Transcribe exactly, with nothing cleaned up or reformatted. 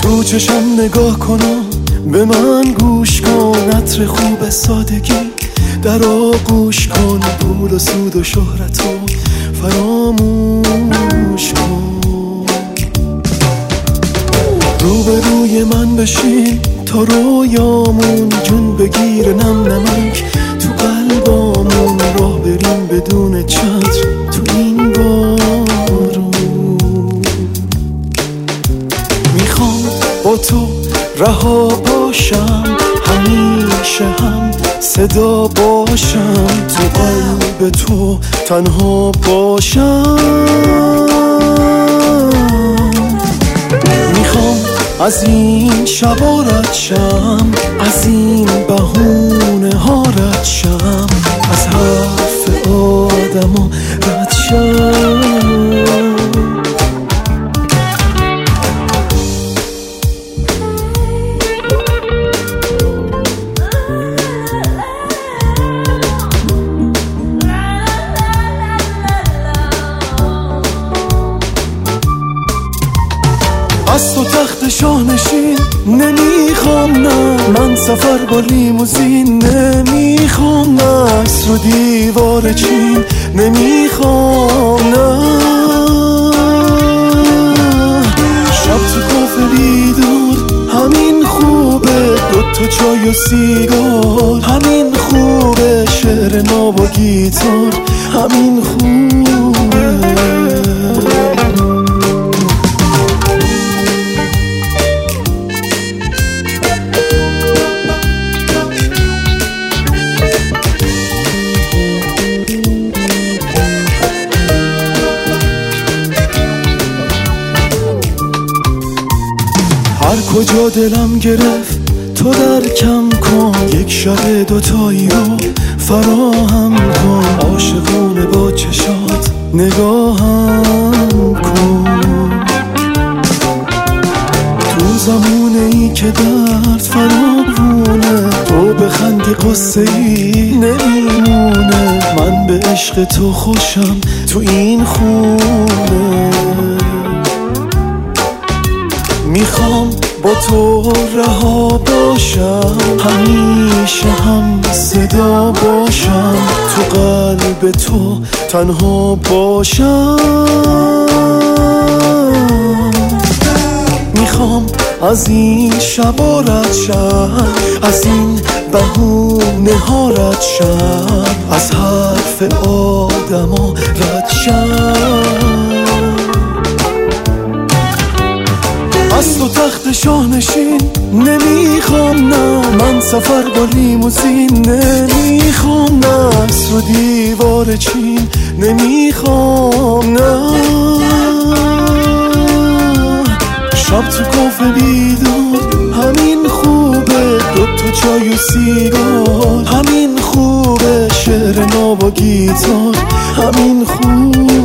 تو چشم نگاه کنم، به من گوش کن، عطر خوب سادگی در آغوش کن، پول و سود و شهرت رو فراموش کن. روبروی من بشین تا رویامون جون بگیر، نم نمک تو قلبامون، راه بریم بدون چتر تو این بارون. میخوام با تو رها باشم، همیشه هم صدا باشم، تو قلب تو تنها باشم. میخوام از این شبا رد شم، از این بهونه ها رد شم، از حرف آدما رد شم. از تو تخت شاهنشین نمیخوام، نه من سفر با لیموزین نمیخوام، نه عکس رو دیوار چین نمیخوام، نه شب تو کافه بیدار همین خوبه، دوتا چای و سیگار همین خوبه، شعر ناب و گیتار همین خوبه. هر کجا دلم گرفت تو درکم کن، یک شب دوتایی رو فراهم کن، عاشقونه با چشات نگاهم کن. تو زمونه ای که درد فراوونه، تو بخندی قصه ای نمیمونه، من به عشق تو خوشم تو این خونه. میخوام با تو رها باشم، همیشه هم صدا باشم، تو قلب تو تنها باشم. میخوام از این شبا رد شم، از این بهونه ها رد شم، از حرف آدما رد شم. از تو تخت شاهنشین نمیخوام، نه من سفر با لیموزین نمیخوام، نه عکس رو دیوار چین نمیخوام، نه شب تو کافه بیدار همین خوبه، دوتا چای و سیگار همین خوبه، شعر ناب و گیتار همین خوبه.